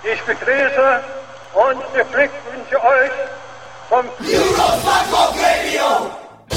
Ich begrüße und beglückwünsche euch vom Eurosport Radio.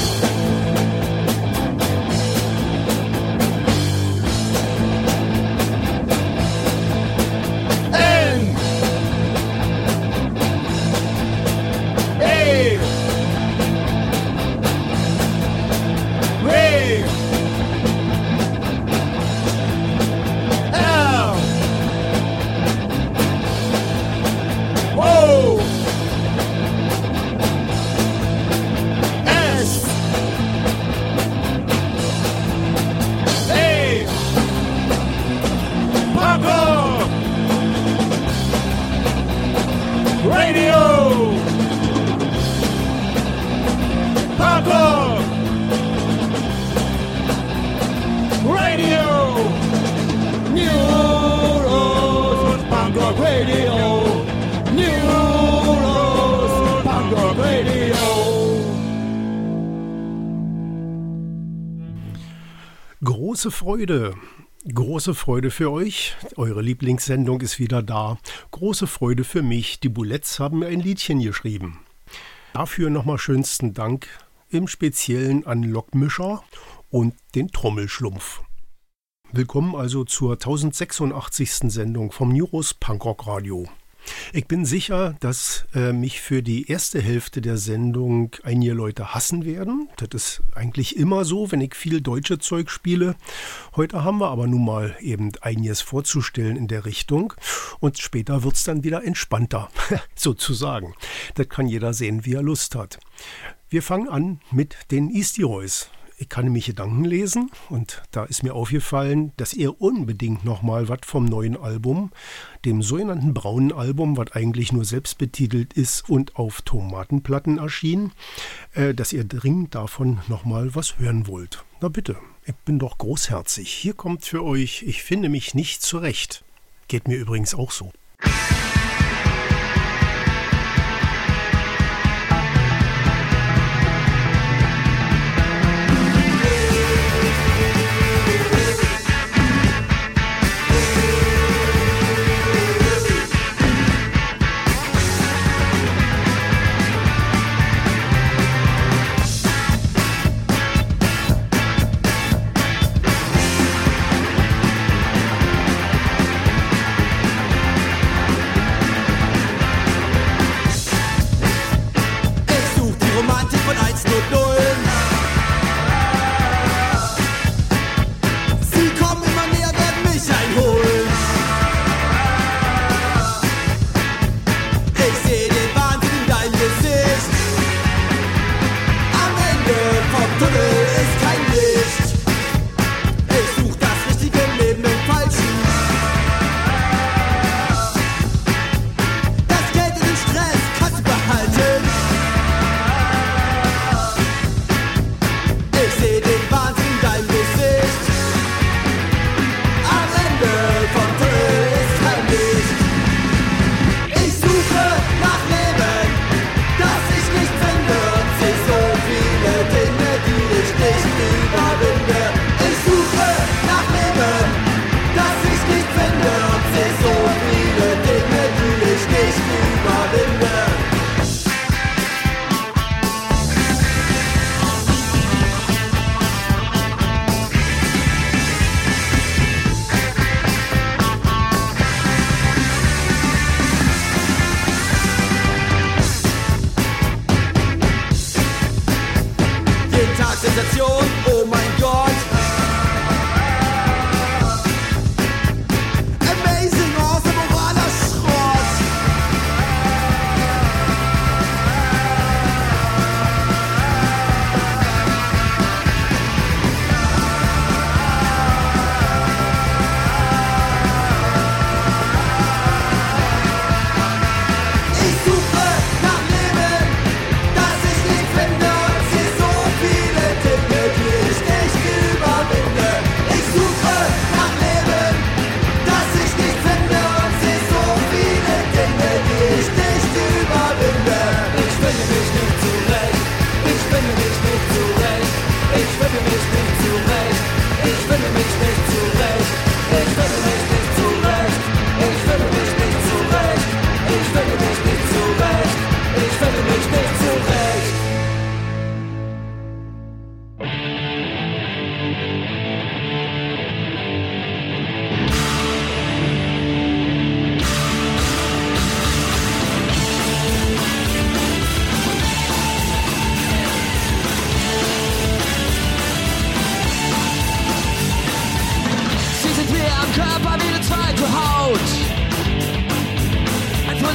Große Freude für euch. Eure Lieblingssendung ist wieder da. Große Freude für mich. Die Bullets haben mir ein Liedchen geschrieben. Dafür nochmal schönsten Dank im Speziellen an Lokmischer und den Trommelschlumpf. Willkommen also zur 1086. Sendung vom Neuros Punkrock Radio. Ich bin sicher, dass mich für die erste Hälfte der Sendung einige Leute hassen werden. Das ist eigentlich immer so, wenn ich viel deutsche Zeug spiele. Heute haben wir aber nun mal eben einiges vorzustellen in der Richtung. Und später wird es dann wieder entspannter, sozusagen. Das kann jeder sehen, wie er Lust hat. Wir fangen an mit den Eastie Roys. Ich kann nämlich Gedanken lesen und da ist mir aufgefallen, dass ihr unbedingt nochmal was vom neuen Album, dem sogenannten braunen Album, was eigentlich nur selbst betitelt ist und auf Tomatenplatten erschien, dass ihr dringend davon nochmal was hören wollt. Na bitte, ich bin doch großherzig. Hier kommt für euch, ich finde mich nicht zurecht. Geht mir übrigens auch so.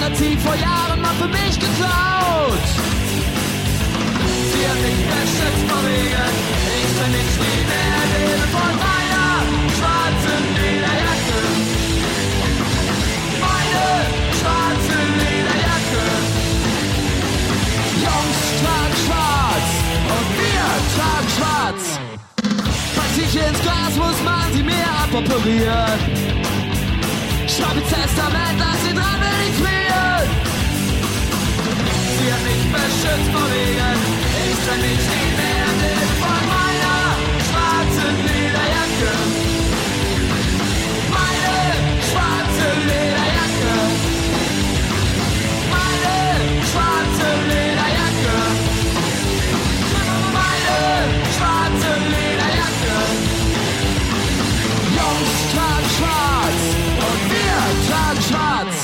Magazin vor Jahren mal für mich geklaut. Sie hat mich beschützt vor Wegen, ich will nicht nie mehr leben von meiner schwarzen Lederjacke. Meine schwarze Lederjacke. Jungs tragen schwarz und wir tragen schwarz. Pack sich ins Glas, muss man sie mir aboperieren. Schreib ins Testament, dass sie dran will ich frieren. Sie hat mich beschützt vor Wegen, ich kann nicht nie mehr leben von meiner schwarzen Lederjacke. Meine schwarze Lederjacke. Meine schwarze Lederjacke. Meine schwarze Lederjacke. Jungs tragen schwarz und wir tragen schwarz.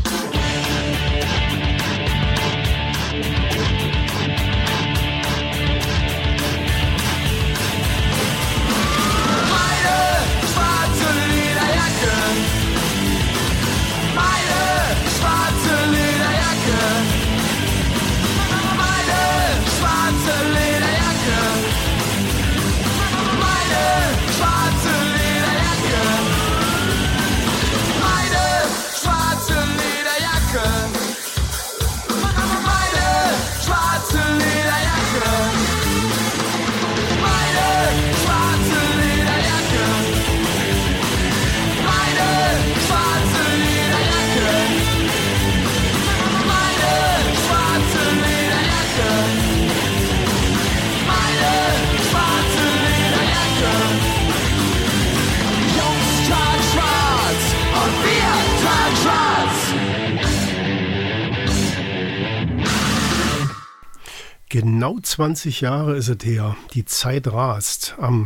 Genau 20 Jahre ist es her. Die Zeit rast. Am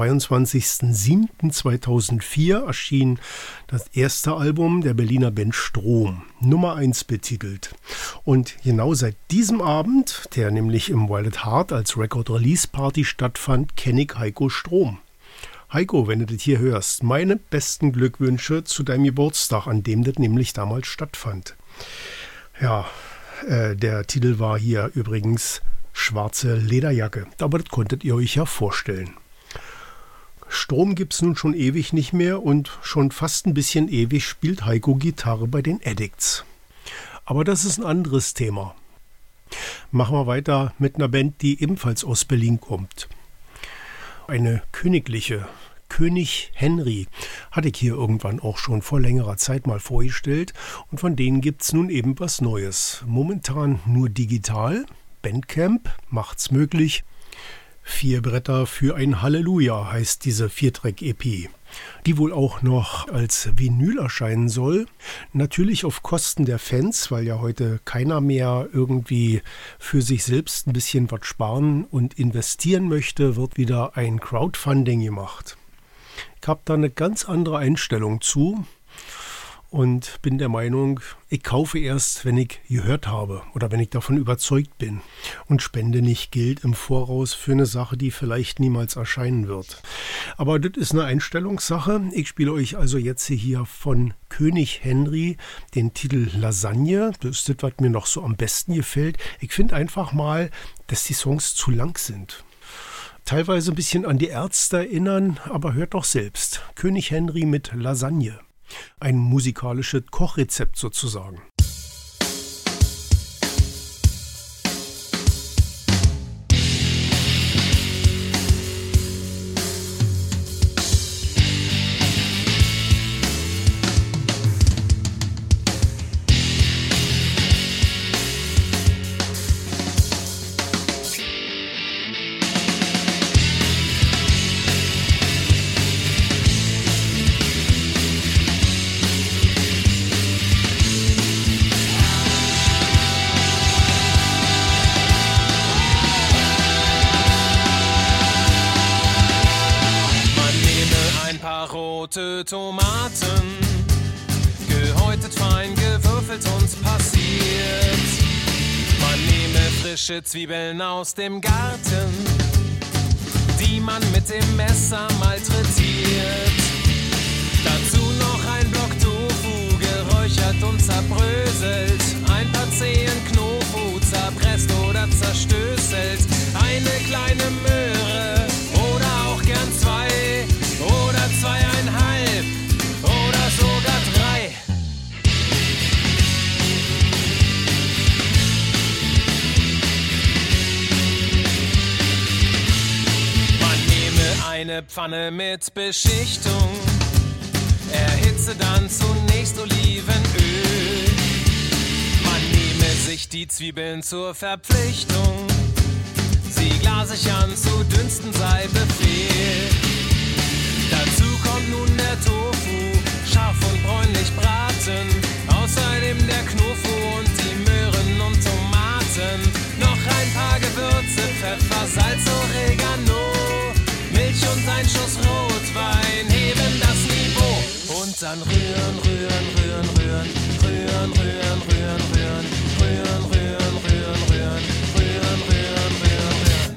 22.07.2004 erschien das erste Album der Berliner Band Strom, Nummer 1 betitelt. Und genau seit diesem Abend, der nämlich im Wild at Heart als Record-Release-Party stattfand, kenne ich Heiko Strom. Heiko, wenn du das hier hörst, meine besten Glückwünsche zu deinem Geburtstag, an dem das nämlich damals stattfand. Ja, der Titel war hier übrigens Schwarze Lederjacke, aber das konntet ihr euch ja vorstellen. Strom gibt's nun schon ewig nicht mehr und schon fast ein bisschen ewig spielt Heiko Gitarre bei den Addicts. Aber das ist ein anderes Thema. Machen wir weiter mit einer Band, die ebenfalls aus Berlin kommt. Eine königliche, König Henry, hatte ich hier irgendwann auch schon vor längerer Zeit mal vorgestellt und von denen gibt's nun eben was Neues. Momentan nur digital. Bandcamp macht's möglich. 4 Bretter für ein Halleluja heißt diese 4-Track-EP, die wohl auch noch als Vinyl erscheinen soll. Natürlich auf Kosten der Fans, weil ja heute keiner mehr irgendwie für sich selbst ein bisschen was sparen und investieren möchte, wird wieder ein Crowdfunding gemacht. Ich habe da eine ganz andere Einstellung zu und bin der Meinung, ich kaufe erst, wenn ich gehört habe oder wenn ich davon überzeugt bin und spende nicht Geld im Voraus für eine Sache, die vielleicht niemals erscheinen wird. Aber das ist eine Einstellungssache. Ich spiele euch also jetzt hier von König Henry den Titel Lasagne. Das ist das, was mir noch so am besten gefällt. Ich finde einfach mal, dass die Songs zu lang sind. Teilweise ein bisschen an die Ärzte erinnern, aber hört doch selbst. König Henry mit Lasagne. Ein musikalisches Kochrezept sozusagen. Rote Tomaten, gehäutet, fein gewürfelt und passiert. Man nehme frische Zwiebeln aus dem Garten, die man mit dem Messer malträtiert. Dazu noch ein Block Tofu, geräuchert und zerbröselt. kleine Möhre oder auch gern 2 oder 2,5 oder sogar 3. Man nehme eine Pfanne mit Beschichtung, erhitze dann zunächst Olivenöl. Man nehme sich die Zwiebeln zur Verpflichtung, sie glasig an zu dünsten sei Befehl. Dazu kommt nun der Tofu, scharf und bräunlich braten, außerdem der Knofu und die Möhren und Tomaten. Noch ein paar Gewürze, Pfeffer, Salz, Oregano, Milch und ein Schuss Rotwein heben das Niveau. Und dann rühren, rühren, rühren, rühren, rühren, rühren, rühren, rühren, rühren, rühren, rühren, rühren, rühren, rühren, rühren, rühren.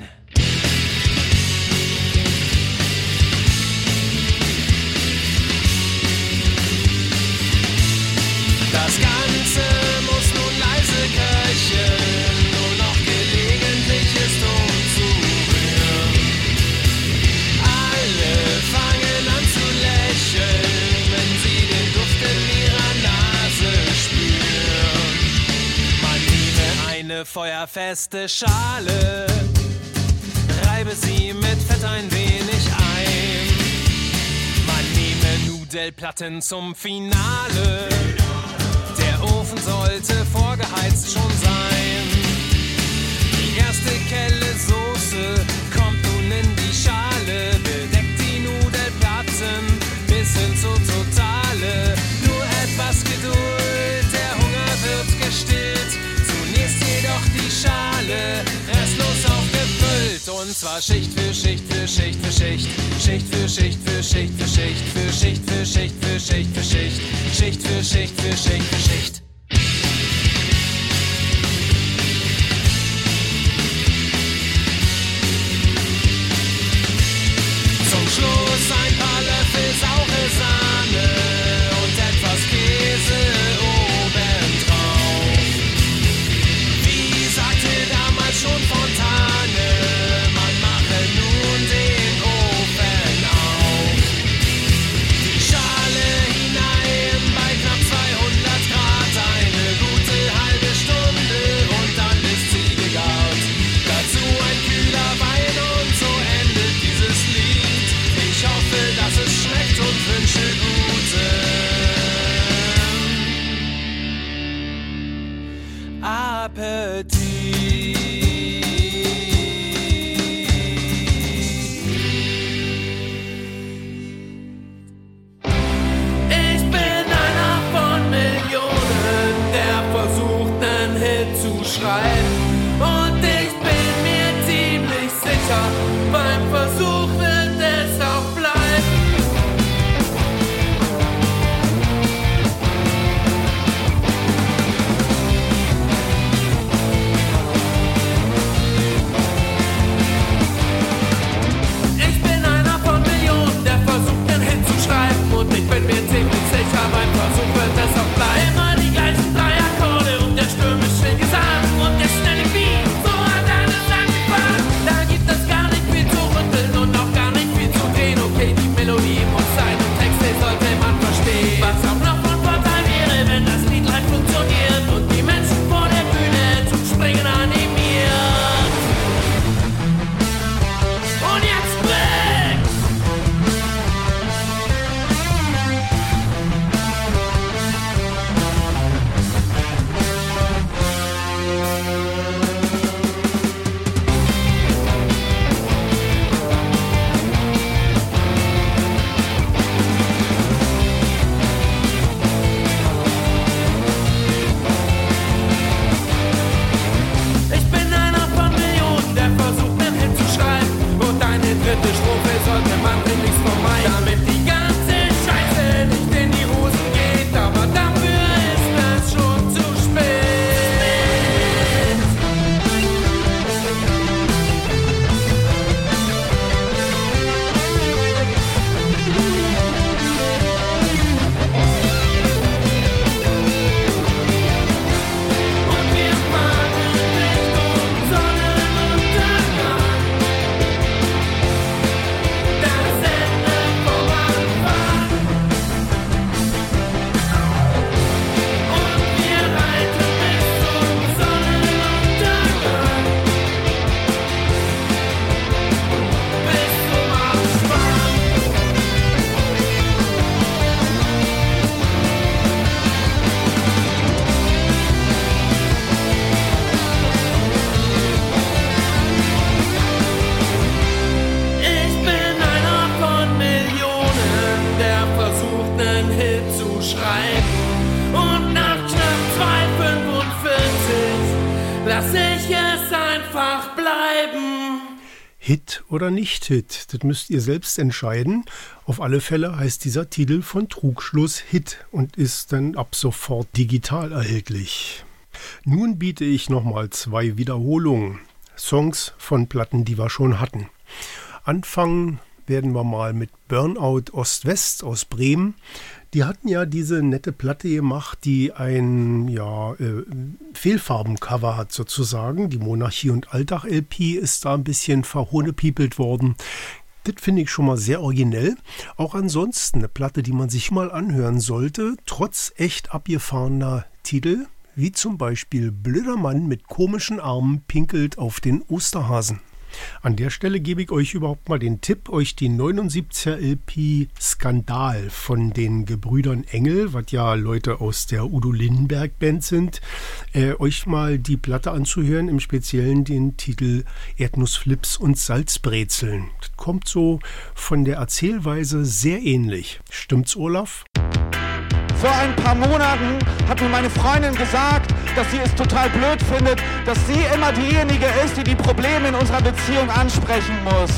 Das Ganze muss nun leise köcheln, nur noch gelegentlich ist umzurühren. Alle fangen an zu lächeln, wenn sie den Duft in ihrer Nase spüren. Man nehme eine feuerfeste Schale, reibe sie mit Fett ein wenig ein. Man nehme Nudelplatten zum Finale, der Ofen sollte vorgeheizt schon sein. Die erste Kelle Soße kommt nun in die Schale, bedeckt die Nudelplatten bis hin zur Totale. Nur etwas Geduld, der Hunger wird gestillt. Zunächst jedoch die Schale restlos aufgefüllt. Und zwar Schicht für Schicht für Schicht für Schicht, Schicht für Schicht für Schicht für Schicht für Schicht für Schicht für Schicht für Schicht, Schicht für Schicht für Schicht für Schicht. Zum Schluss ein paar Löffel saure Sahne und etwas Käse obendrauf. Wie sagte damals schon Fontane, man mache nun den Ofen auf. Die Schale hinein bei knapp 200 Grad, eine gute halbe Stunde und dann ist sie gegart. Dazu ein kühler Wein und so endet dieses Lied. Ich hoffe, dass es schmeckt und wünsche guten Appetit. Ich bin einer von Millionen, der versucht, einen Hit zu schreiben. Und ich bin mir ziemlich sicher, beim Versuch wird es auch bleiben. Hit oder nicht Hit, das müsst ihr selbst entscheiden. Auf alle Fälle heißt dieser Titel von Trugschluss Hit und ist dann ab sofort digital erhältlich. Nun biete ich nochmal 2 Wiederholungen, Songs von Platten, die wir schon hatten. Anfangen werden wir mal mit Burnout Ost-West aus Bremen. Die hatten ja diese nette Platte gemacht, die ein Fehlfarbencover hat sozusagen. Die Monarchie und Alltag LP ist da ein bisschen verhohnepiepelt worden. Das finde ich schon mal sehr originell. Auch ansonsten eine Platte, die man sich mal anhören sollte, trotz echt abgefahrener Titel, wie zum Beispiel Blöder Mann mit komischen Armen pinkelt auf den Osterhasen. An der Stelle gebe ich euch überhaupt mal den Tipp, euch die 79er LP Skandal von den Gebrüdern Engel, was ja Leute aus der Udo Lindenberg Band sind, euch mal die Platte anzuhören, im Speziellen den Titel Erdnussflips und Salzbrezeln. Das kommt so von der Erzählweise sehr ähnlich. Stimmt's, Olaf? Vor ein paar Monaten hat mir meine Freundin gesagt, dass sie es total blöd findet, dass sie immer diejenige ist, die die Probleme in unserer Beziehung ansprechen muss.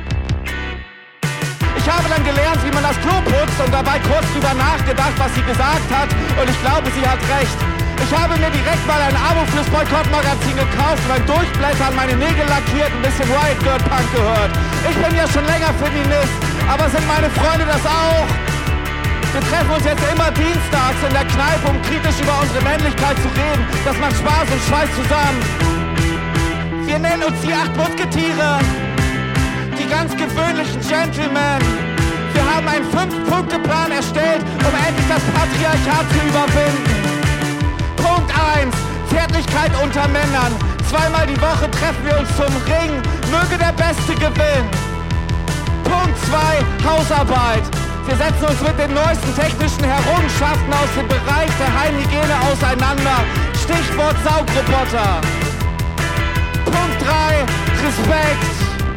Ich habe dann gelernt, wie man das Klo putzt und dabei kurz drüber nachgedacht, was sie gesagt hat, und ich glaube, sie hat recht. Ich habe mir direkt mal ein Abo fürs Boykott-Magazin gekauft und beim Durchblättern meine Nägel lackiert, ein bisschen Riot Girl Punk gehört. Ich bin ja schon länger Feminist, aber sind meine Freunde das auch? Wir treffen uns jetzt immer dienstags in der Kneipe, um kritisch über unsere Männlichkeit zu reden. Das macht Spaß und schweißt zusammen. Wir nennen uns die 8 Musketiere, die ganz gewöhnlichen Gentlemen. Wir haben einen 5-Punkte-Plan erstellt, um endlich das Patriarchat zu überwinden. Punkt 1, Zärtlichkeit unter Männern. 2-mal die Woche treffen wir uns zum Ring. Möge der Beste gewinnen. Punkt 2, Hausarbeit. Wir setzen uns mit den neuesten technischen Errungenschaften aus dem Bereich der Heimhygiene auseinander. Stichwort Saugroboter. Punkt 3, Respekt.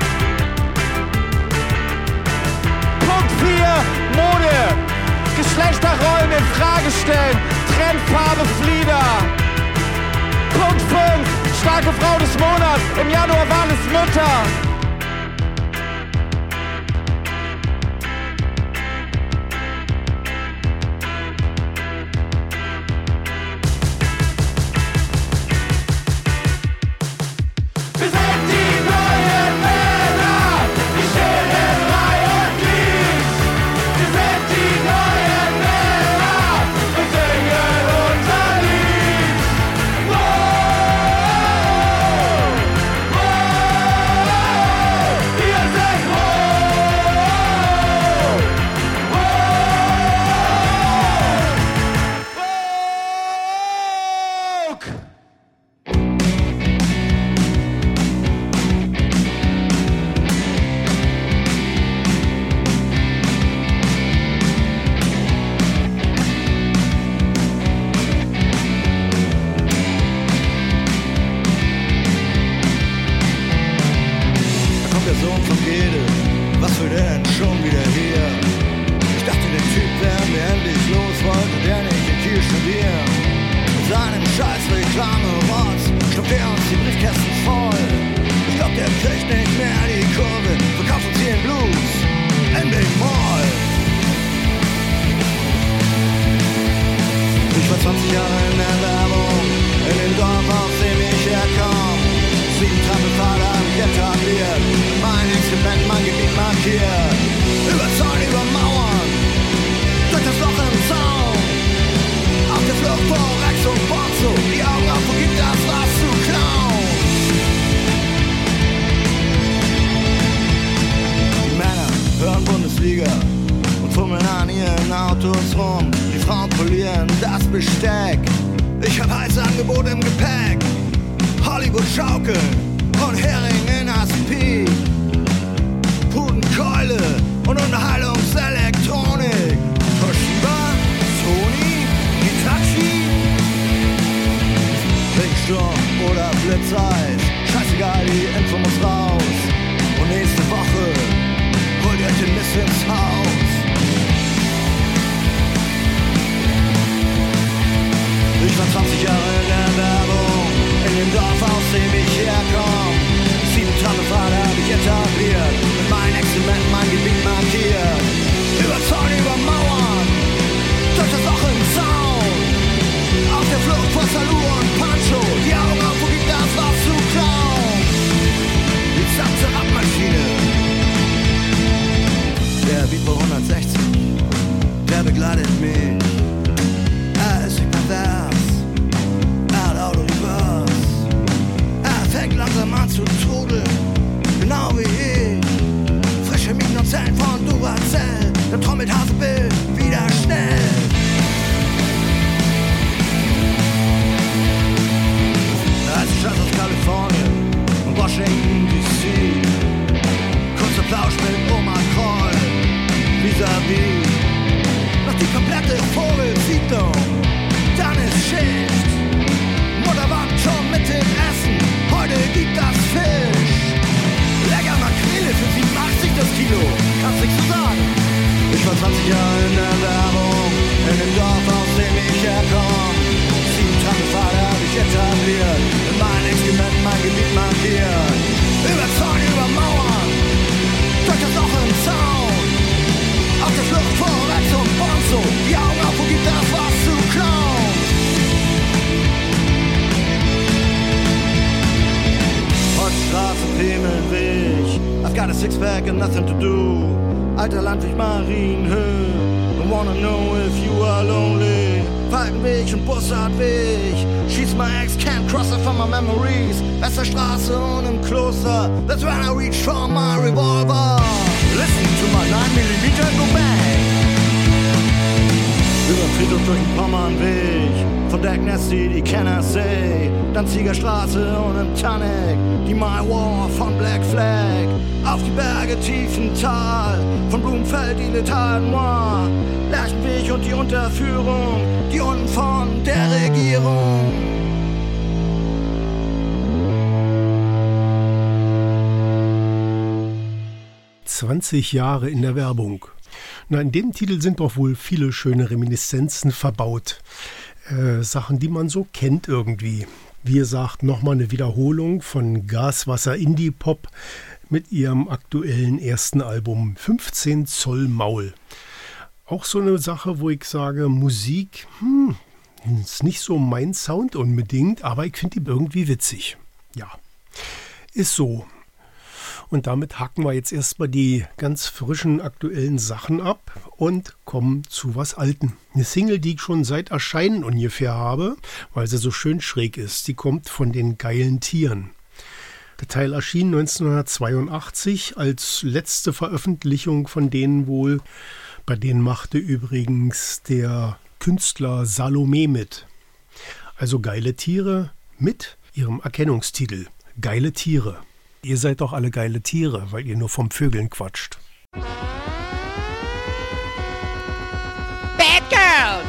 Punkt 4, Mode. Geschlechterrollen in Frage stellen. Trendfarbe Flieder. Punkt 5, starke Frau des Monats. Im Januar waren es Mütter. Ich war 20 Jahre in der Werbung, in dem Dorf, aus dem ich herkomme. 7 Trampelpfade hab ich etabliert, mit meinen Experimenten mein Gebiet markiert. Über Zäune, über Mauern, durch das Loch im Zaun. Auf der Flucht vor Salou und Pancho, die Augen auf, wo gibt das was zu klauen. Die sanfte Abmaschine. Der Beat bei 160, der begleitet mich. Er ist nicht pervers, er hat Auto-Reverse. Er fängt langsam an zu trudeln, genau wie ich. Frische Mieten und Zellen von Duracell, der trommelt Hasebild wieder schnell. Als ich aus Kalifornien und Washington DC, kurzer Plausch mit Oma Kroll, vis-à-vis. Noch die komplette Vogelsiedlung, dann ist Schicht. Mutter wartet schon mit dem Essen, heute gibt das Fisch. Lecker Makrele für 87 das Kilo, kannst nichts zu sagen. Ich war 20 Jahre in der Werbung, in dem Dorf, aus dem ich herkomme. 7 Trampelpfade hab ich etabliert, in meinen Experimenten mein Gebiet markiert. Über Zäune, über Mauern, durch das Loch im Zaun. Auf der Flucht vorwärts zum Bonzo, die Augen auf, wo gibt das was zu klauen. Straße, Pimmelweg, I've got a six-pack and nothing to do. Alter Landweg, Marienhöhe, don't wanna know if you are lonely. Falkenweg und Bussardweg, she's my ex, can't cross her from my memories. Westerstraße und im Kloster, that's when I reach for my revolver. Listen to my 9mm go bang. Über Friedhof durch den Pommernweg, von Dagnesti die Kennersee, dann Ziegerstraße und im Tanneck, die My War von Black Flag, auf die Berge Tiefental, von Blumenfeld die L'État Noir, Lerchenweg und die Unterführung, die unten von der Regierung. »20 Jahre in der Werbung«. Na, in dem Titel sind doch wohl viele schöne Reminiszenzen verbaut. Sachen, die man so kennt irgendwie. Wie gesagt, nochmal eine Wiederholung von Gaswasser Indie Pop mit ihrem aktuellen ersten Album 15 Zoll Maul. Auch so eine Sache, wo ich sage, Musik, ist nicht so mein Sound unbedingt, aber ich finde die irgendwie witzig. Ja, ist so. Und damit hacken wir jetzt erstmal die ganz frischen aktuellen Sachen ab und kommen zu was Alten. Eine Single, die ich schon seit Erscheinen ungefähr habe, weil sie so schön schräg ist. Die kommt von den geilen Tieren. Der Teil erschien 1982 als letzte Veröffentlichung von denen wohl. Bei denen machte übrigens der Künstler Salome mit. Also geile Tiere mit ihrem Erkennungstitel. Geile Tiere. Ihr seid doch alle geile Tiere, weil ihr nur vom Vögeln quatscht. Bad Girls!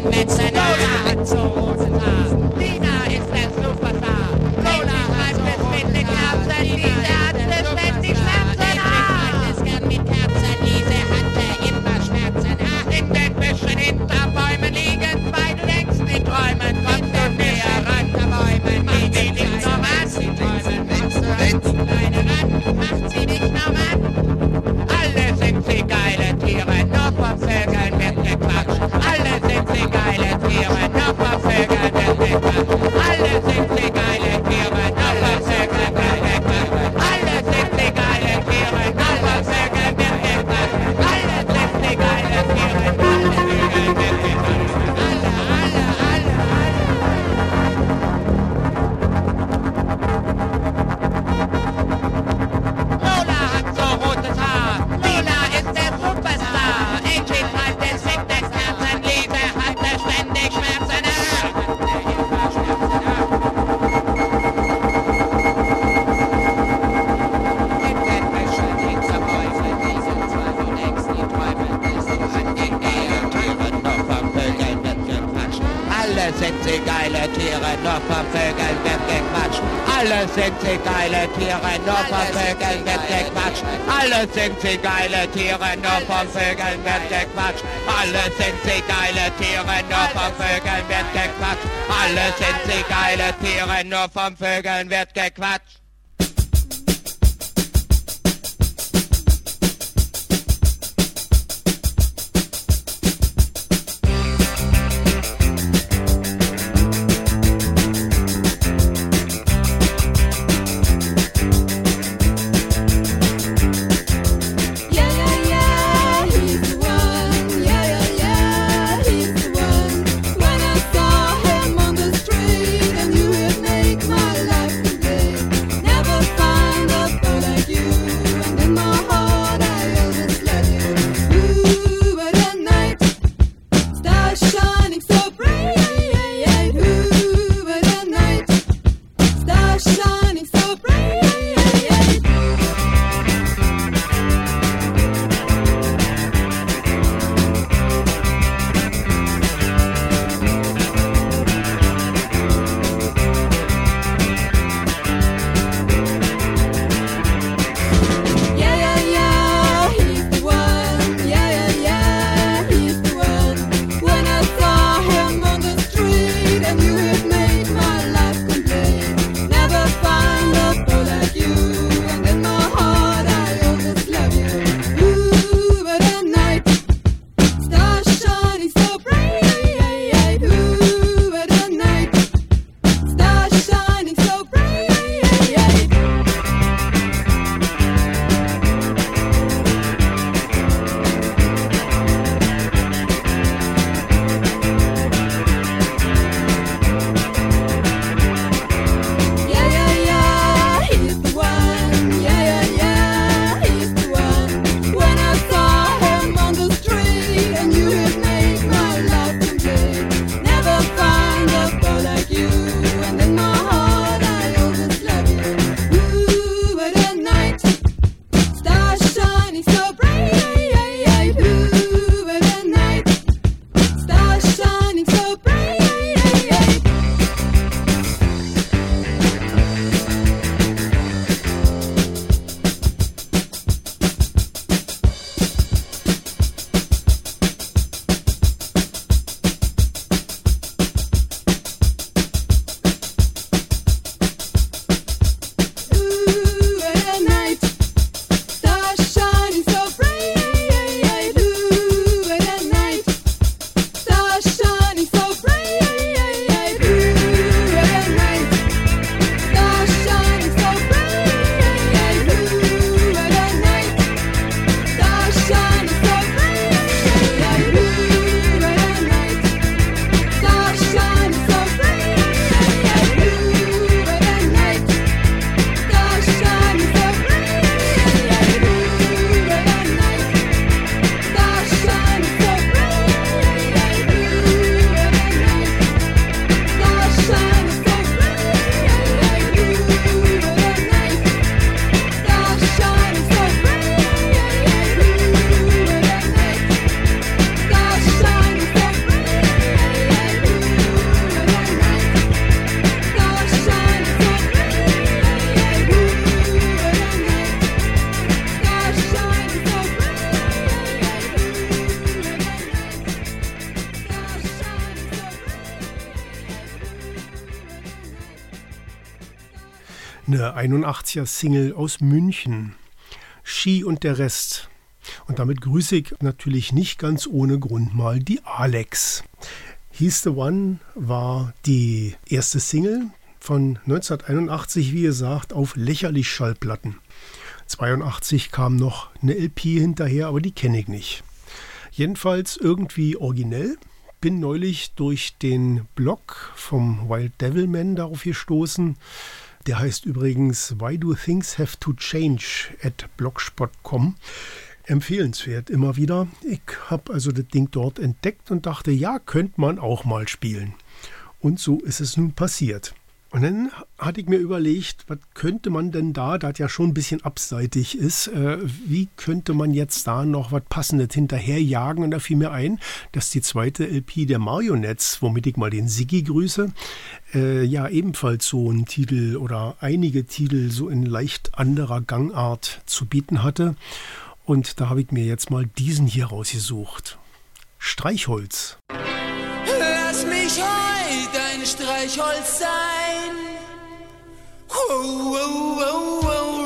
Metzger. Lola hat so rotes Haar. Lina ist der Superstar. Lola hat so rotes Haar. Lisa hat ständig Schmerzen. Ich gern mit Kerzen. Lise hatte immer Schmerzen. In den Büschen hinter Bäumen liegen zwei, du denkst in Träumen. Kommt du näher ran, der Bäumen. Macht sie nicht normal. Sie träumen, wächst du an. Kleine ran, macht sie nicht normal. Alle sind sie geile Tiere, nur vom Vögeln wird gequatscht. Alle sind sie geile Tiere, nur vom Vögeln wird gequatscht. Alle sind sie geile Tiere, nur vom Vögeln wird gequatscht. Alle sind sie geile Tiere, nur vom Vögeln wird gequatscht. Alle sind sie geile Tiere, nur vom Vögeln wird gequatscht. Lola hat so rotes Haar. Lila ist der Superstar. Angel hat es weg des Herzen. Lise hatte ständig Schmerzen. In den Büschen hinter Bäumen liegen zwei, du denkst, die träumen. Bist du an den Tieren, noch vom Vögeln wird gequatscht. Alle sind sie geile Tiere, noch vom Vögeln wird gequatscht. Alle sind sie geile Tiere, nur vom Vögeln wird gequatscht. Alle sind sie geile Tiere, nur vom Vögeln wird gequatscht. Alle sind sie geile Tiere, nur vom Vögeln wird gequatscht. Alle sind sie geile Tiere, nur vom Vögeln wird gequatscht. When I saw him on the street, and you would make my life complete. Eine 81er-Single aus München. Ski und der Rest. Und damit grüße ich natürlich nicht ganz ohne Grund mal die Alex. He's the One war die erste Single von 1981, wie gesagt, auf Lächerlich Schallplatten. 82 kam noch eine LP hinterher, aber die kenne ich nicht. Jedenfalls irgendwie originell. Bin neulich durch den Blog vom Wild Devilman darauf gestoßen. Der heißt übrigens Why Do Things Have to Change @blogspot.com. Empfehlenswert immer wieder. Ich habe also das Ding dort entdeckt und dachte, ja, könnte man auch mal spielen. Und so ist es nun passiert. Und dann hatte ich mir überlegt, was könnte man denn da das ja schon ein bisschen abseitig ist, wie könnte man jetzt da noch was Passendes hinterherjagen? Und da fiel mir ein, dass die zweite LP der Marionettes, womit ich mal den Siggi grüße, ja ebenfalls so einen Titel oder einige Titel so in leicht anderer Gangart zu bieten hatte. Und da habe ich mir jetzt mal diesen hier rausgesucht. Streichholz. Lass mich heute ein Streichholz sein. Oh, oh, oh, oh,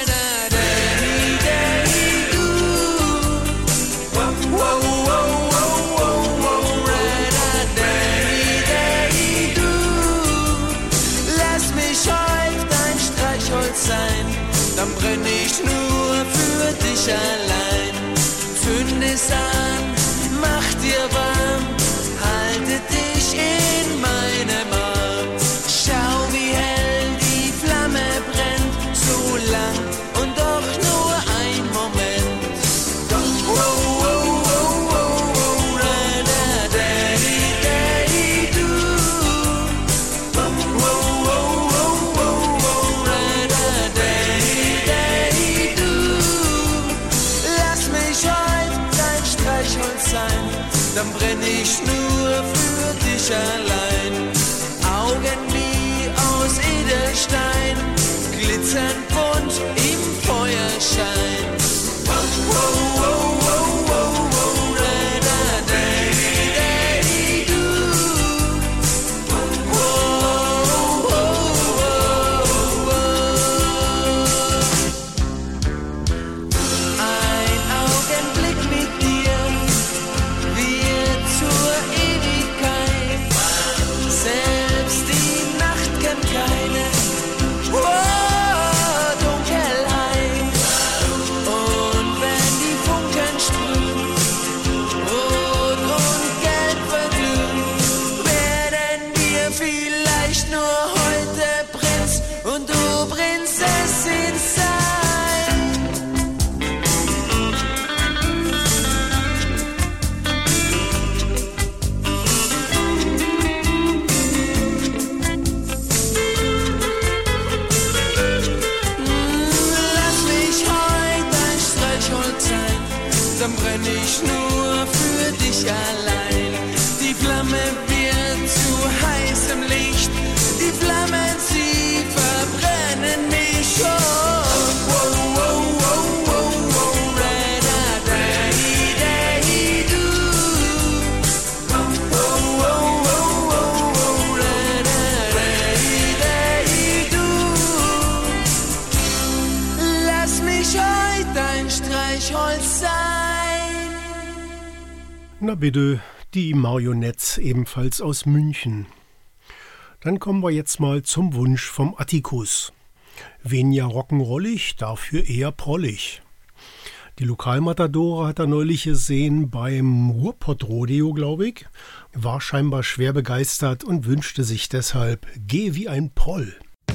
lass mich heute ein Streichholz sein, dann brenn ich nur für dich allein. Zünd es an, mach dir warm, halte dich in meinem Arm. Schau, wie hell die Flamme brennt, so lang und doch nur ein Moment. Doch, oh, oh, oh, oh, oh, da, da, da, du. Oh, oh, oh, oh, oh, oh, da, da, du. Lass mich heute dein Streichholz sein, dann brenn ich nur für dich allein. Augen wie aus Edelstein, glitzern bunt im Feuerschein. Oh, oh, oh, oh, oh, oh, da, da, da, du. Oh, oh, oh, oh, oh. Ein Augenblick mit dir wird zur Ewigkeit. Selbst die Nacht kennt keine Dunkelheit. Und wenn die Funken sprühen, rot und gelb verglühen, werden wir vielleicht nur heute Prinz und du Prinzessin sein. Lass mich heute ein Streichholz sein, dann brenn ich nur für dich allein. Die Flamme wird zu heißem Licht, die Flammen, sie verbrennen mich schon. Oh, oh, oh, oh, oh, da, da, da, du. Oh, oh, oh, oh, oh, da, da, du. Lass mich heute ein Streichholz sein. Na bitte, die Marionettes ebenfalls aus München. Dann kommen wir jetzt mal zum Wunsch vom Attikus. Weniger rock'n'rollig, dafür eher prollig. Die Lokalmatadore hat er neulich gesehen beim Ruhrpott-Rodeo, glaube ich. War scheinbar schwer begeistert und wünschte sich deshalb Geh wie ein Proll.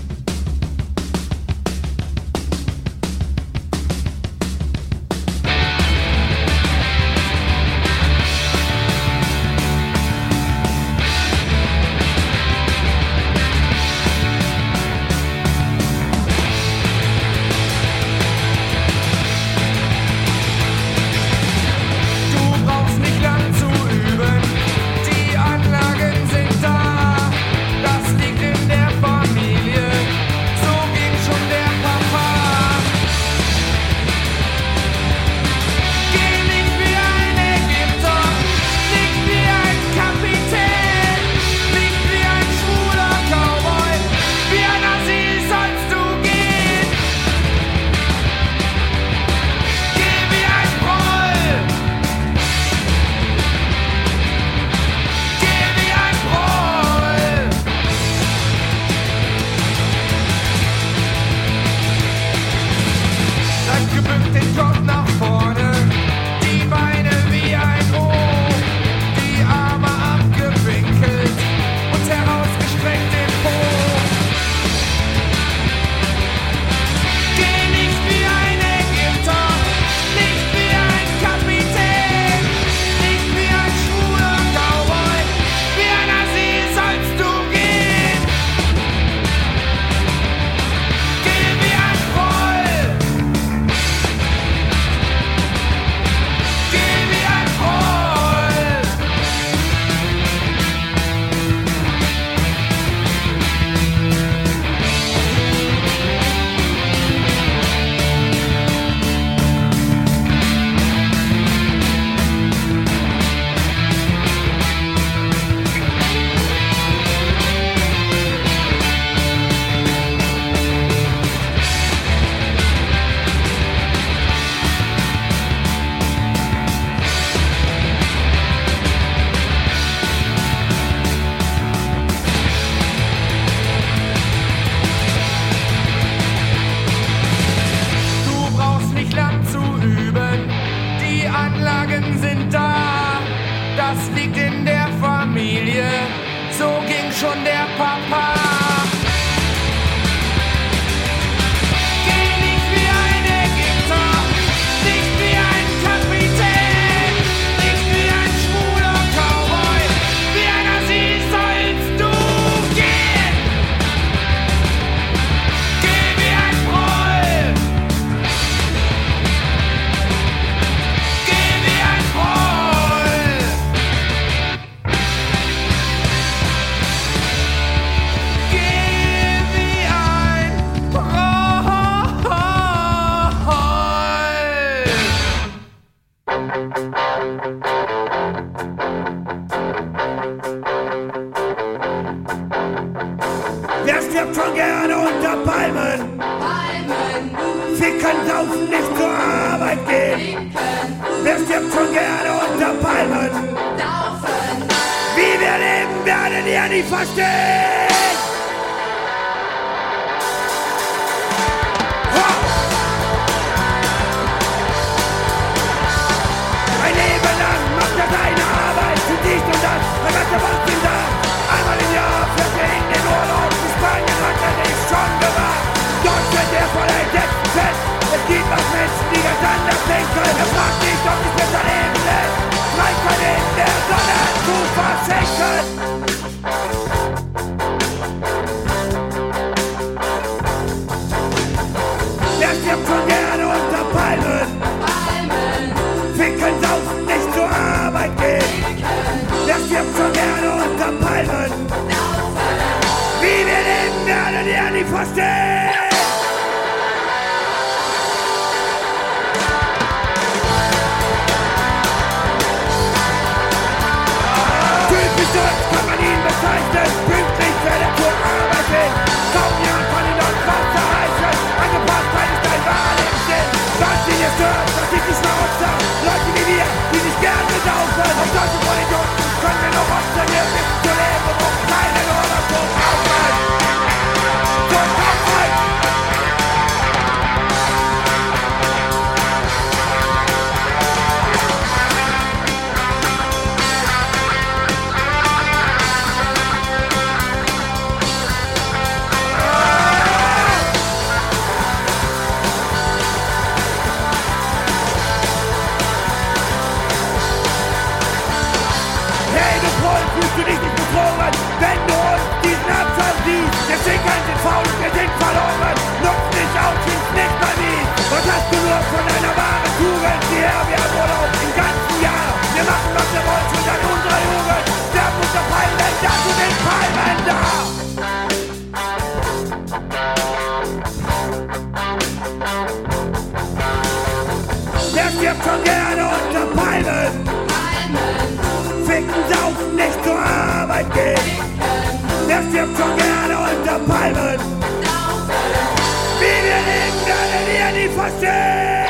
Du brauchst nicht lang zu üben, die Anlagen sind da. Das liegt in der Familie. schon der Papa. Geh nicht wie ein Ägypter, nicht wie ein Kapitän, nicht wie ein schwuler Cowboy, wie ein Assi sollst du gehen. Geh wie ein Proll, geh wie ein Proll. Geh wie ein Wer stirbt schon gerne unter Palmen? Ficken, saufen, nicht zur Arbeit gehen. Wer stirbt schon gerne unter Palmen? Wie wir leben, werdet ihr nicht verstehen. Ein Leben lang macht er seine Arbeit für dies und das, der ganze Wahnsinn da. Einmal im Jahr fährt er in den Urlaub, zu Spanien hat er sich schon gemacht. Dort wird er voll entdeckten fest, es gibt auch Menschen, die ganz anders denken. Er fragt nicht, ob es besser leben lässt, reicht man in der Sonne zu versenken. Wer stirbt schon gerne unter Palmen? Ficken, saufen, nicht zur Arbeit gehen. Wer stirbt schon gerne unter Palmen? Wie wir leben, werdet ihr nicht verstehen. Typisch deutsch kann man ihn bezeichnen. Pünktlich fährt er zur Arbeit hin. Kaum jemand kann ihn dort Wasser reichen. Angepasstheit ist ein wahrer Lebenssinn. Was ihn jetzt stört, das sind die Schnauzer. Leute wie wir, die sich gern besaufen. Auf solche Vollidioten können wir noch opfern. Wir wissen zu leben und brauchen keinen Urlaub zum Aufwand. Zum Aufwand! Hey, du Proll, fühlst du dich nicht betrogen, wenn du uns diesen Abstand siehst? Wir Schickern sind faul und wir sind verloren. Nutz dich aus, find's nicht mal nie. Was hast du nur von einer wahren Tugend? Hierher, wir haben Urlaub im ganzen Jahr. Wir machen, was wir wollen, schon seit unserer Jugend. Der muss doch fallen, denn dazu sind Palmen da. Wer stirbt schon gerne unter Palmen? Ficken, saufen, nicht zur Arbeit gehen. Wer stirbt schon gerne unter Palmen? Wie wir leben, werdet ihr nie verstehen.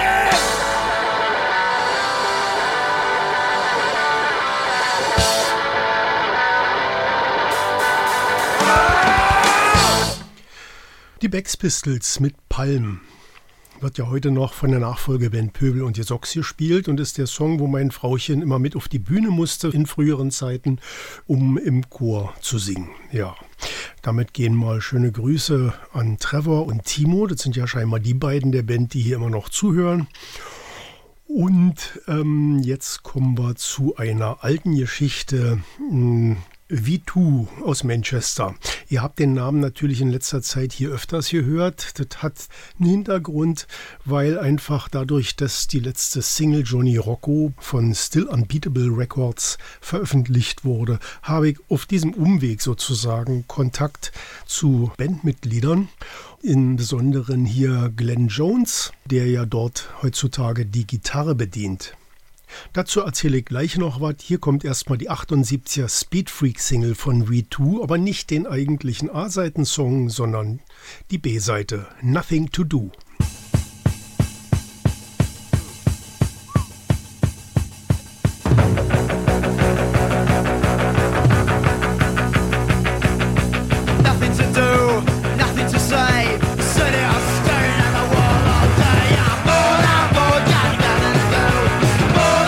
Die Sex Pistols mit Palm. Wird ja heute noch von der Nachfolgeband Pöbel und die Socks gespielt und ist der Song, wo mein Frauchen immer mit auf die Bühne musste in früheren Zeiten, um im Chor zu singen. Ja, damit gehen mal schöne Grüße an Trevor und Timo. Das sind ja scheinbar die beiden der Band, die hier immer noch zuhören. Und jetzt kommen wir zu einer alten Geschichte. V2 aus Manchester. Ihr habt den Namen natürlich in letzter Zeit hier öfters gehört. Das hat einen Hintergrund, weil einfach dadurch, dass die letzte Single Johnny Rocco von Still Unbeatable Records veröffentlicht wurde, habe ich auf diesem Umweg sozusagen Kontakt zu Bandmitgliedern. Im Besonderen hier Glenn Jones, der ja dort heutzutage die Gitarre bedient. Dazu erzähle ich gleich noch was. Hier kommt erstmal die 78er Speed Freak Single von V2, aber nicht den eigentlichen A-Seiten-Song, sondern die B-Seite Nothing to Do.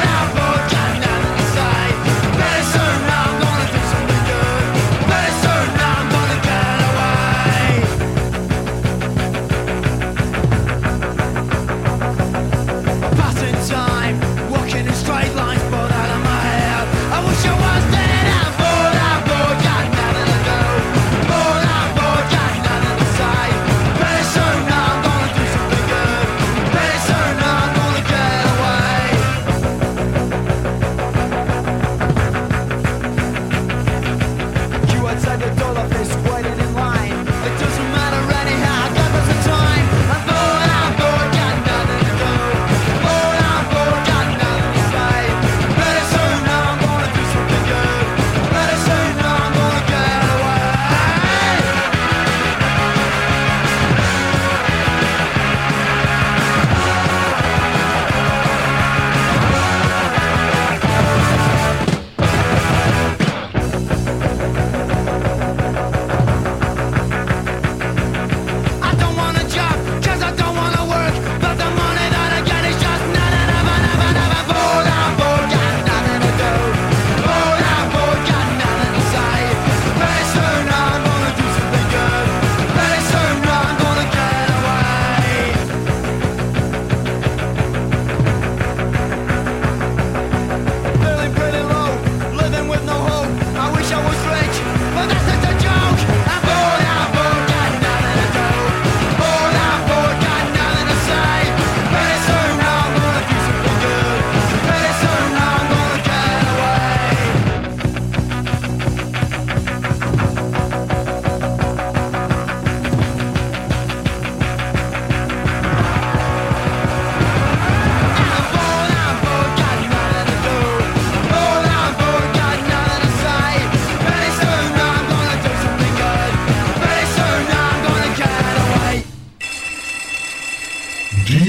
Very soon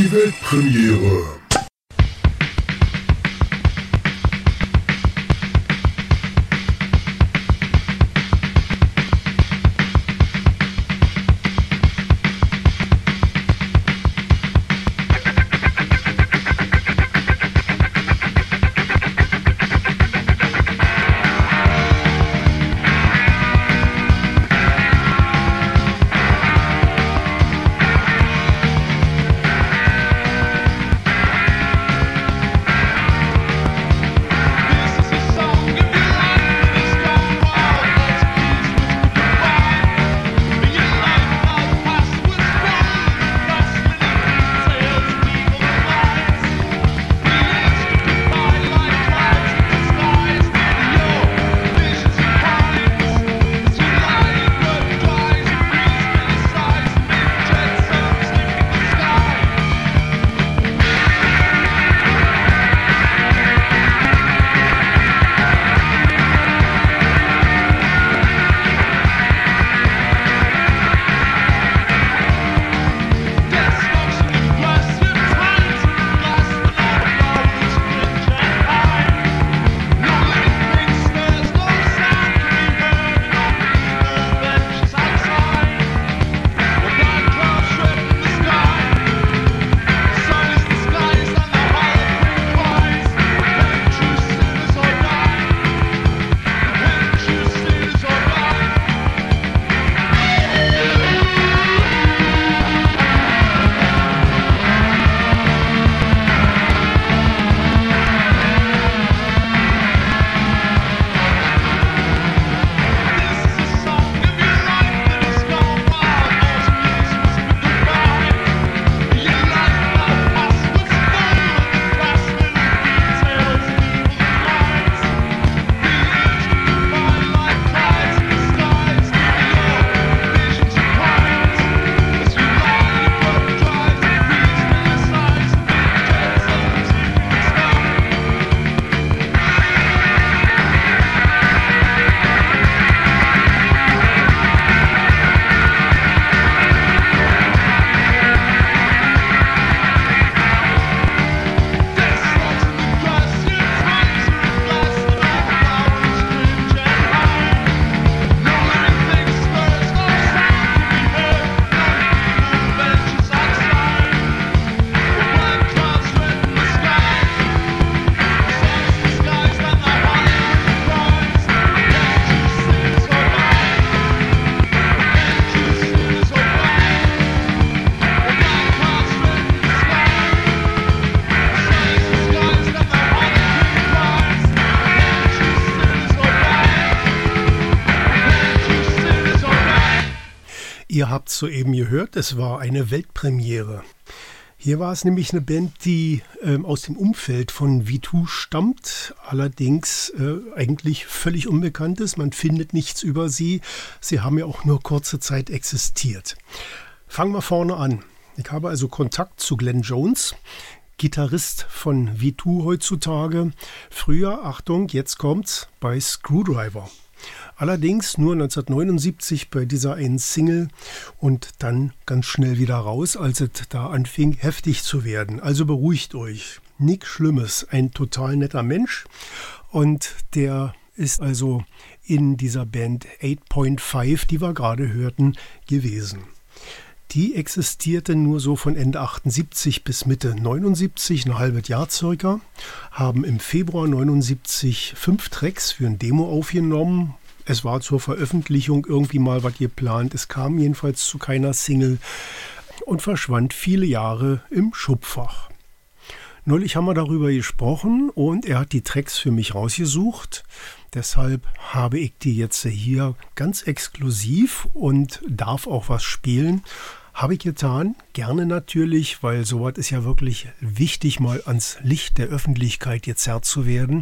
Die Weltpremiere. Ihr habt es soeben gehört, es war eine Weltpremiere. Hier war es nämlich eine Band, die aus dem Umfeld von V2 stammt, allerdings eigentlich völlig unbekannt ist. Man findet nichts über sie. Sie haben ja auch nur kurze Zeit existiert. Fangen wir vorne an. Ich habe also Kontakt zu Glenn Jones, Gitarrist von V2 heutzutage. Früher, Achtung, jetzt kommt's, bei Screwdriver. Allerdings nur 1979 bei dieser einen Single und dann ganz schnell wieder raus, als es da anfing heftig zu werden. Also beruhigt euch, nichts Schlimmes, ein total netter Mensch und der ist also in dieser Band 8.5, die wir gerade hörten, gewesen. Die existierte nur so von Ende 78 bis Mitte 79, ein halbes Jahr circa, haben im Februar 79 5 Tracks für ein Demo aufgenommen. Es war zur Veröffentlichung irgendwie mal was geplant. Es kam jedenfalls zu keiner Single und verschwand viele Jahre im Schubfach. Neulich haben wir darüber gesprochen und er hat die Tracks für mich rausgesucht. Deshalb habe ich die jetzt hier ganz exklusiv und darf auch was spielen. Habe ich getan, gerne natürlich, weil sowas ist ja wirklich wichtig, mal ans Licht der Öffentlichkeit gezerrt zu werden.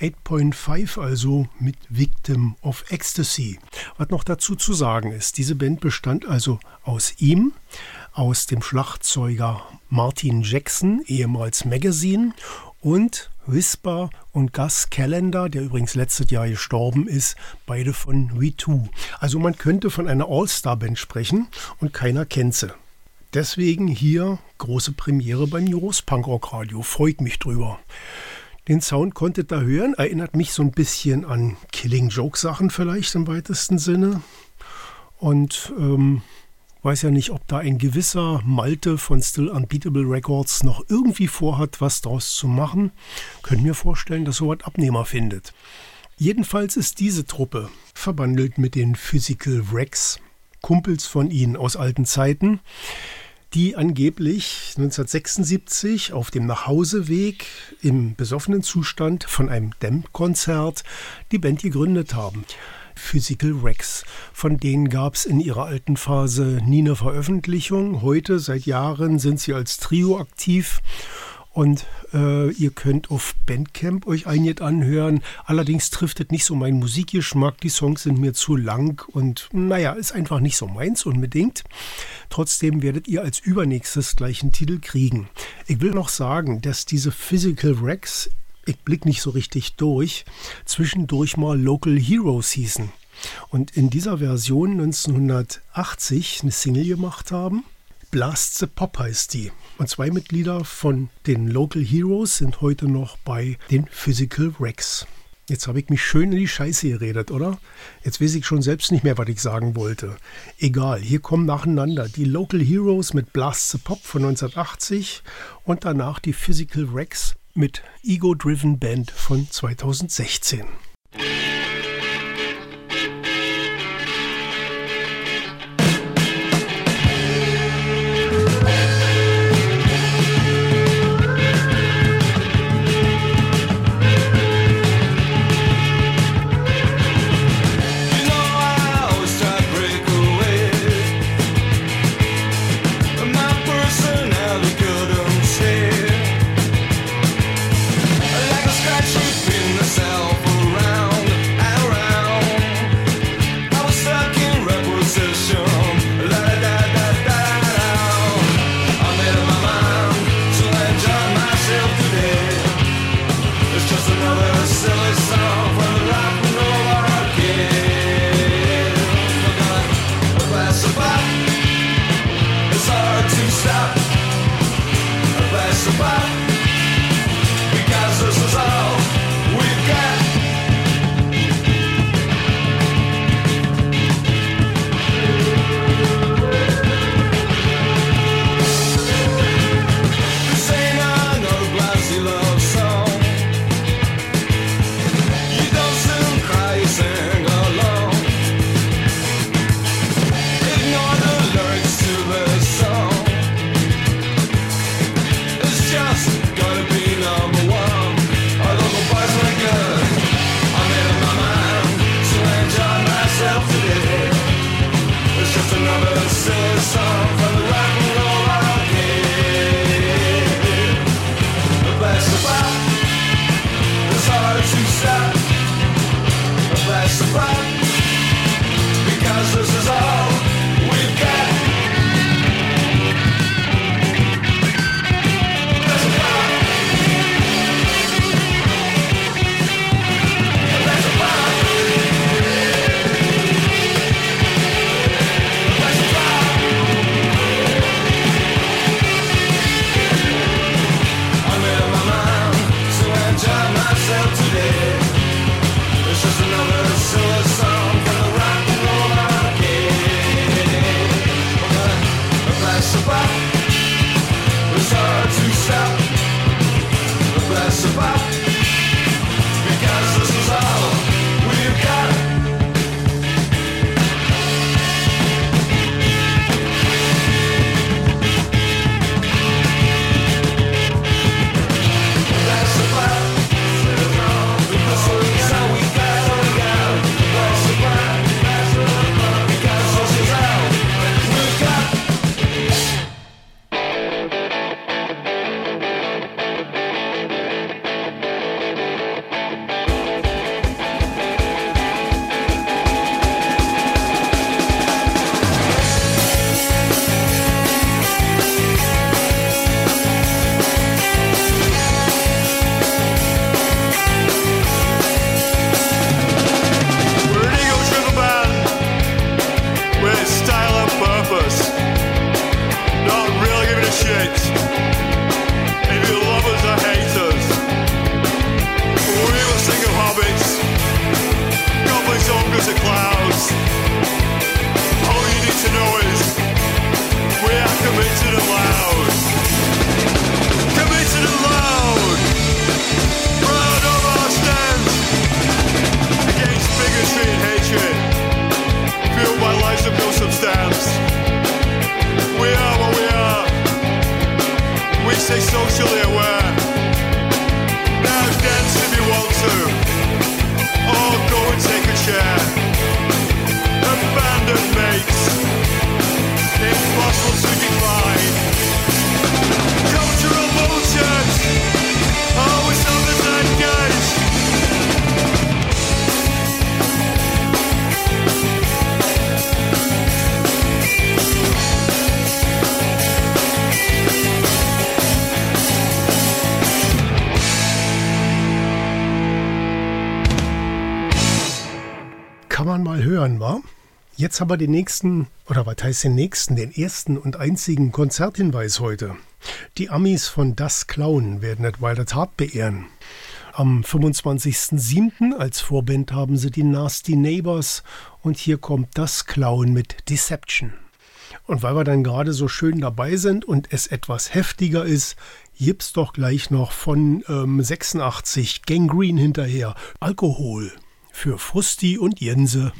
8.5 also mit Victim of Ecstasy. Was noch dazu zu sagen ist, diese Band bestand also aus ihm, aus dem Schlagzeuger Martin Jackson, ehemals Magazine, und Whisper und Gus Callender, der übrigens letztes Jahr gestorben ist, beide von V2. Also man könnte von einer All-Star-Band sprechen und keiner kennt sie. Deswegen hier große Premiere beim Juros Punkrock Radio. Freut mich drüber. Den Sound konntet ihr hören. Erinnert mich so ein bisschen an Killing Joke Sachen vielleicht im weitesten Sinne. Und weiß ja nicht, ob da ein gewisser Malte von Still Unbeatable Records noch irgendwie vorhat, was daraus zu machen. Könnt mir vorstellen, dass sowas Abnehmer findet. Jedenfalls ist diese Truppe verbandelt mit den Physical Wrecks, Kumpels von ihnen aus alten Zeiten, die angeblich 1976 auf dem Nachhauseweg im besoffenen Zustand von einem Damned-Konzert die Band gegründet haben. Physical Wrecks. Von denen gab es in ihrer alten Phase nie eine Veröffentlichung. Heute, seit Jahren, sind sie als Trio aktiv. Und ihr könnt auf Bandcamp euch einiges anhören. Allerdings trifft es nicht so meinen Musikgeschmack. Die Songs sind mir zu lang und naja, ist einfach nicht so meins unbedingt. Trotzdem werdet ihr als übernächstes gleich einen Titel kriegen. Ich will noch sagen, dass diese Physical Wrecks, ich blick nicht so richtig durch, zwischendurch mal Local Heroes hießen. Und in dieser Version 1980 eine Single gemacht haben. Blast the Pop heißt die. Und 2 Mitglieder von den Local Heroes sind heute noch bei den Physical Wrecks. Jetzt habe ich mich schön in die Scheiße geredet, oder? Jetzt weiß ich schon selbst nicht mehr, was ich sagen wollte. Egal, hier kommen nacheinander die Local Heroes mit Blast the Pop von 1980 und danach die Physical Wrecks mit Ego Driven Band von 2016. hören, wa? Jetzt aber den nächsten, oder was heißt den nächsten, den ersten und einzigen Konzerthinweis heute. Die Amis von Das Clown werden das Wild at Heart beehren. Am 25.07. als Vorband haben sie die Nasty Neighbors und hier kommt Das Clown mit Deception. Und weil wir dann gerade so schön dabei sind und es etwas heftiger ist, gibt's doch gleich noch von 86 Gangrene hinterher. Alkohol für Frusti und Jense.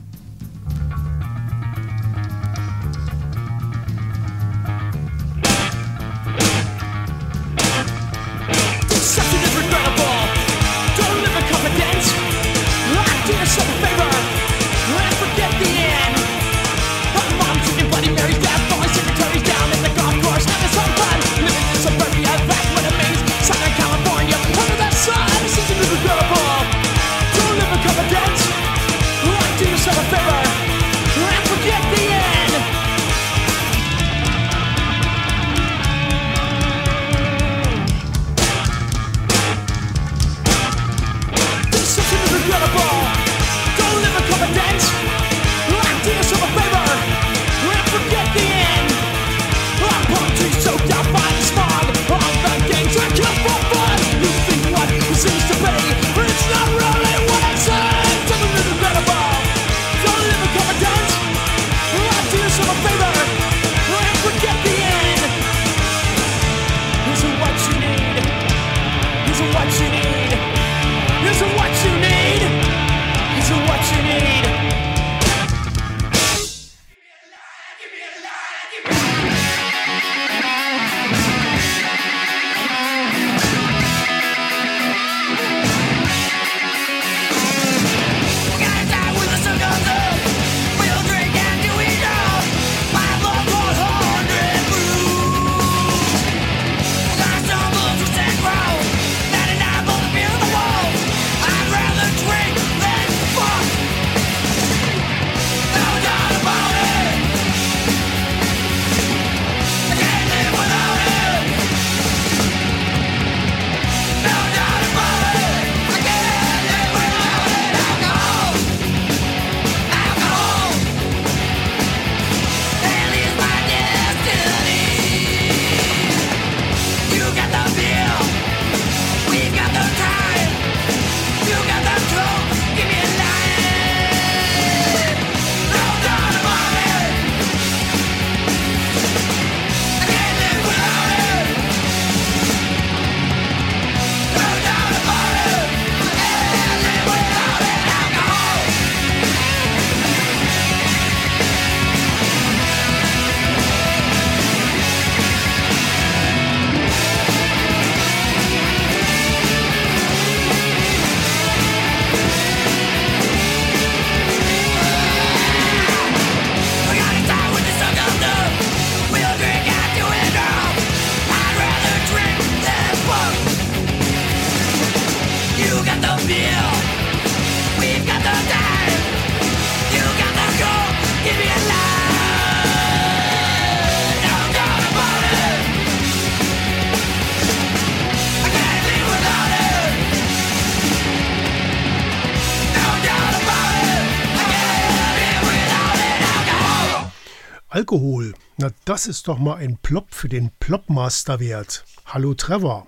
Alkohol, na das ist doch mal ein Plop für den Plopmaster wert. Hallo Trevor.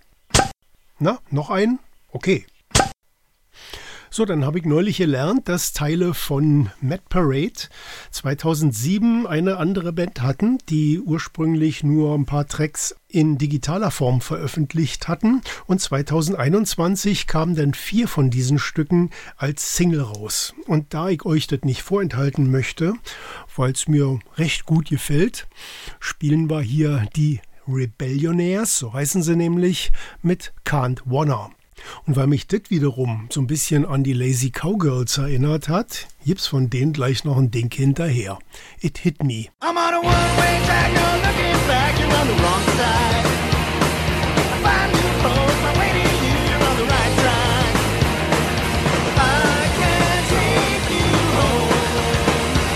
Na, noch einen? Okay. So, dann habe ich neulich gelernt, dass Teile von Mad Parade 2007 eine andere Band hatten, die ursprünglich nur ein paar Tracks in digitaler Form veröffentlicht hatten. Und 2021 kamen dann 4 von diesen Stücken als Single raus. Und da ich euch das nicht vorenthalten möchte, weil es mir recht gut gefällt, spielen wir hier die Rebellionaires, so heißen sie nämlich, mit Can't Wanna. Und weil mich das wiederum so ein bisschen an die Lazy Cowgirls erinnert hat, gibt's von denen gleich noch ein Ding hinterher. It Hit Me. I'm on a one-way track, you're looking back, you're on the wrong side. I find new roads, my way to you, you're on the right track. I can take you home.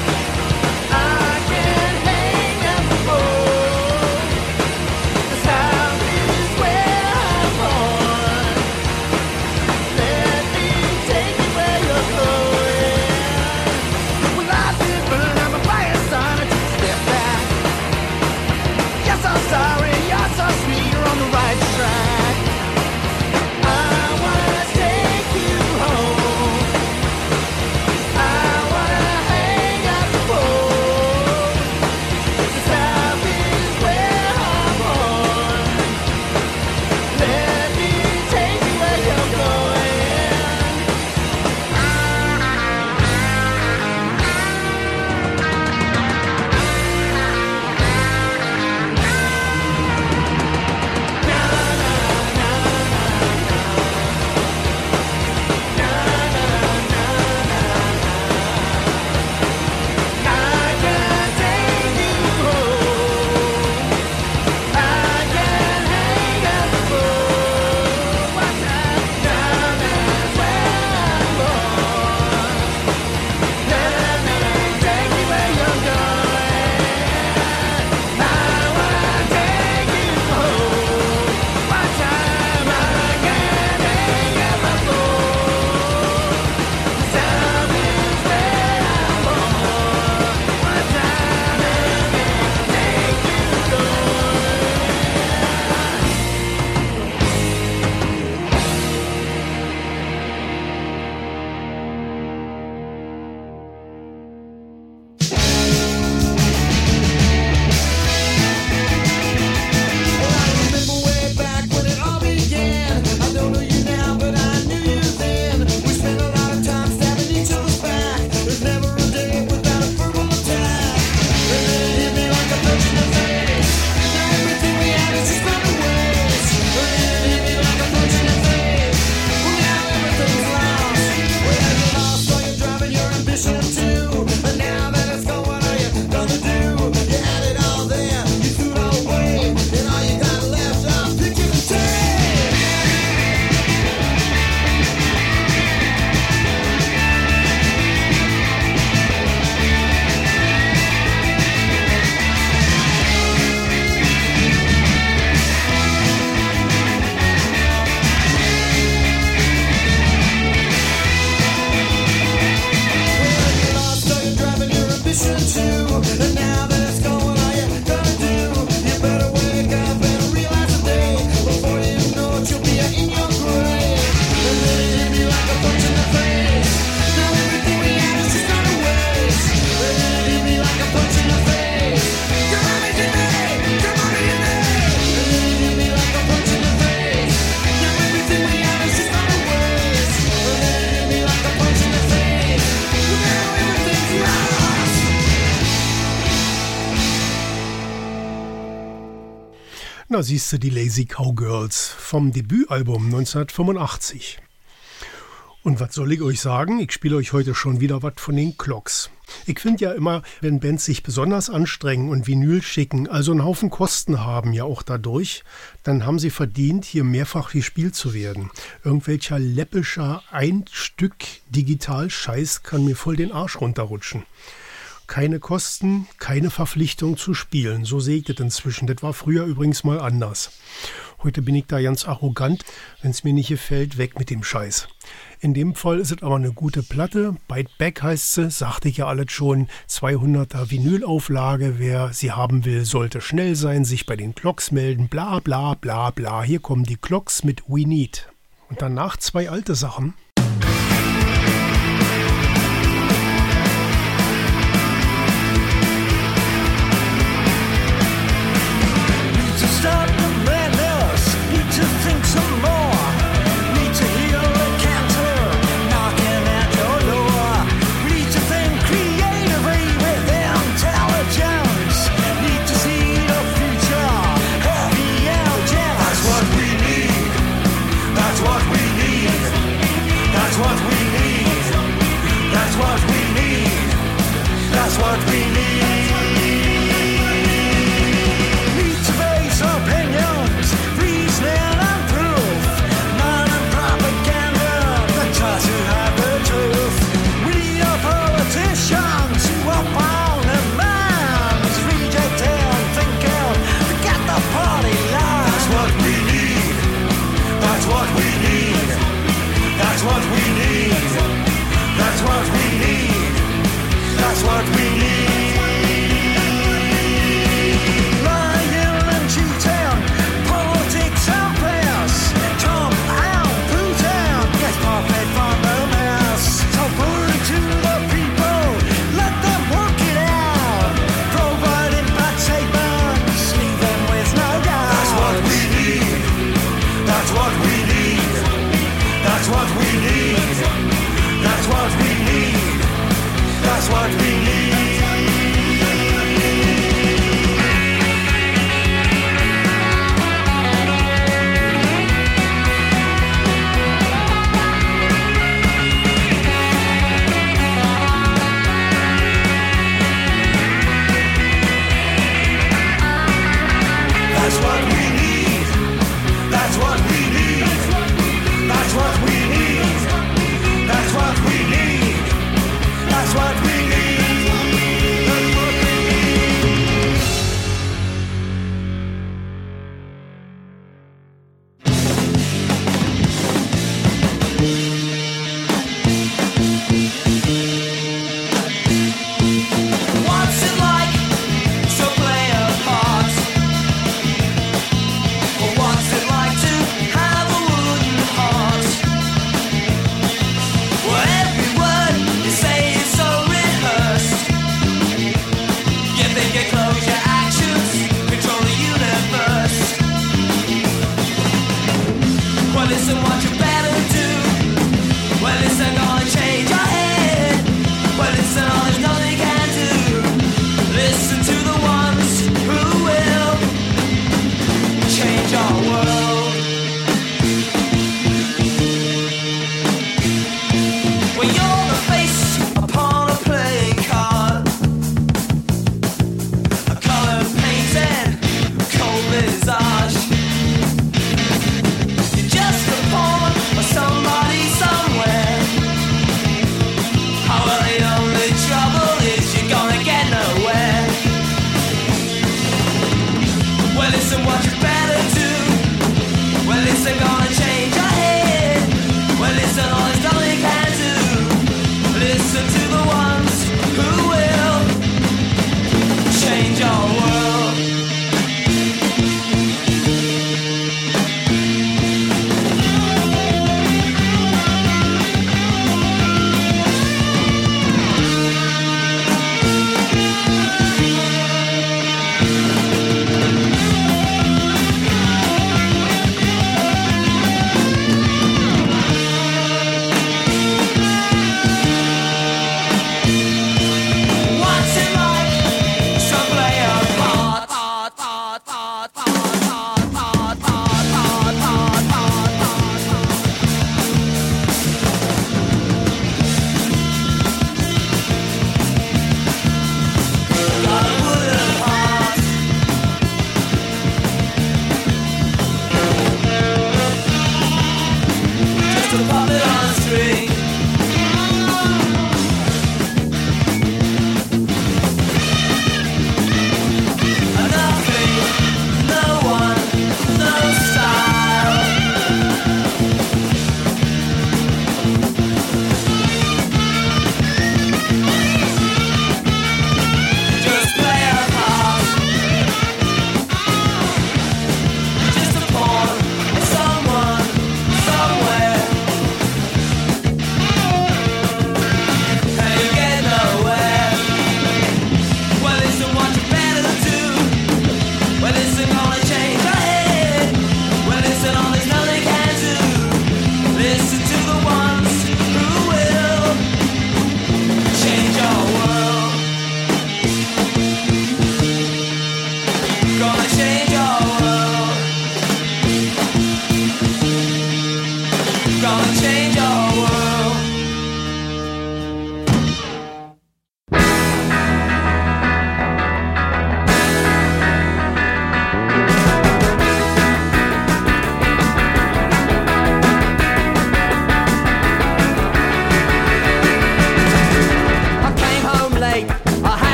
I can hang out the boat. The south is where I'm born. Let me take you where you're going. Na siehst du, die Lazy Cowgirls vom Debütalbum 1985. Und was soll ich euch sagen? Ich spiele euch heute schon wieder was von den Clocks. Ich finde ja immer, wenn Bands sich besonders anstrengen und Vinyl schicken, also einen Haufen Kosten haben ja auch dadurch, dann haben sie verdient, hier mehrfach gespielt zu werden. Irgendwelcher läppischer Ein-Stück Digital-Scheiß kann mir voll den Arsch runterrutschen. Keine Kosten, keine Verpflichtung zu spielen. So sehe ich das inzwischen. Das war früher übrigens mal anders. Heute bin ich da ganz arrogant. Wenn es mir nicht gefällt, weg mit dem Scheiß. In dem Fall ist es aber eine gute Platte. Bite Back heißt sie, sagte ich ja alles schon. 200er Vinylauflage. Wer sie haben will, sollte schnell sein, sich bei den Clocks melden. Bla bla bla bla. Hier kommen die Clocks mit We Need. Und danach 2 alte Sachen. Listen to the ones who will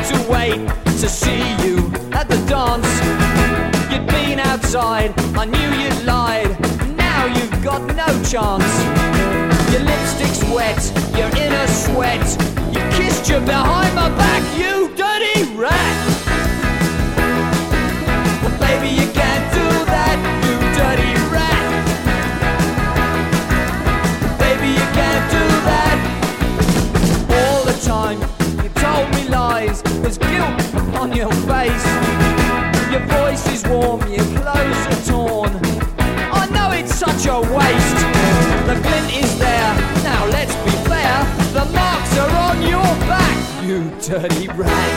to wait to see you at the dance. You'd been outside, I knew you'd lied. Now you've got no chance. Your lipstick's wet, you're in a sweat. You kissed you behind my back, you dirty rat. Well, baby, you can't do that, you dirty rat. Baby, you can't do that. All the time you told me lies, there's guilt upon your face. Your voice is warm, your clothes are torn. I know it's such a waste. The glint is there, now let's be fair. The marks are on your back, you dirty rat.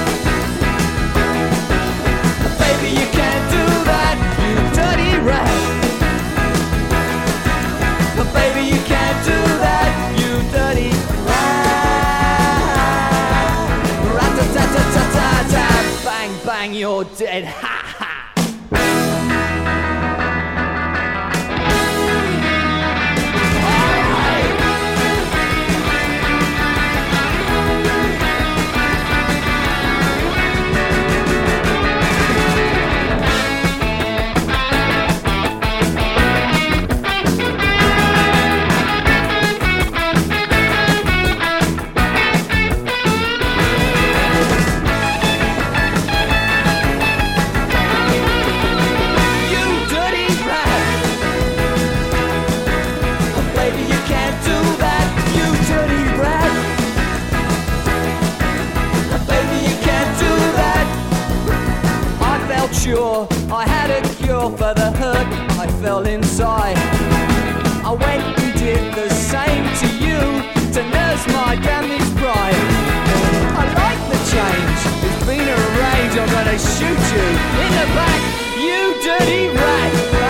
Baby, you can't do that, you dirty rat. Baby, you can't do that, you dirty rat. Rat-a-tat-tat-tat-tat, bang, bang, you're dead, ha! Sure, I had a cure for the hurt I felt inside. I went and did the same to you to nurse my damaged pride. I like the change, it's been arranged. I'm gonna shoot you in the back, you dirty rat.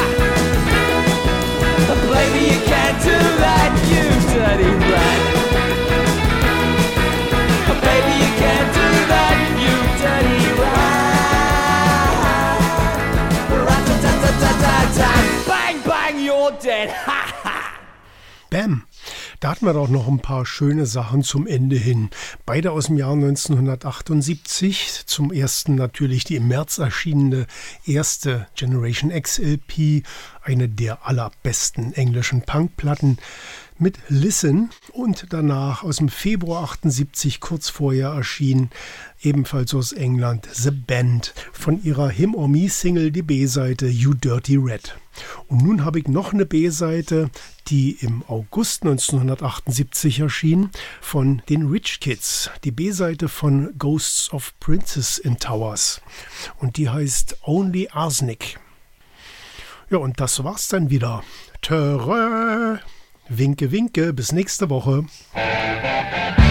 Baby, you can't do that, you dirty rat. Baby, you can't do that, you dirty rat. Bang, bang, you're dead. Bam. Da hatten wir doch noch ein paar schöne Sachen zum Ende hin. Beide aus dem Jahr 1978. Zum ersten natürlich die im März erschienene erste Generation X LP, eine der allerbesten englischen Punkplatten mit Listen, und danach aus dem Februar 78 kurz vorher erschien, ebenfalls aus England, The Band, von ihrer Him or Me Single die B-Seite You Dirty Rat. Und nun habe ich noch eine B-Seite, die im August 1978 erschien, von den Rich Kids, die B-Seite von Ghosts of Princes in Towers, und die heißt Only Arsenic. Ja, und das war's dann wieder. Töre! Winke, winke, bis nächste Woche.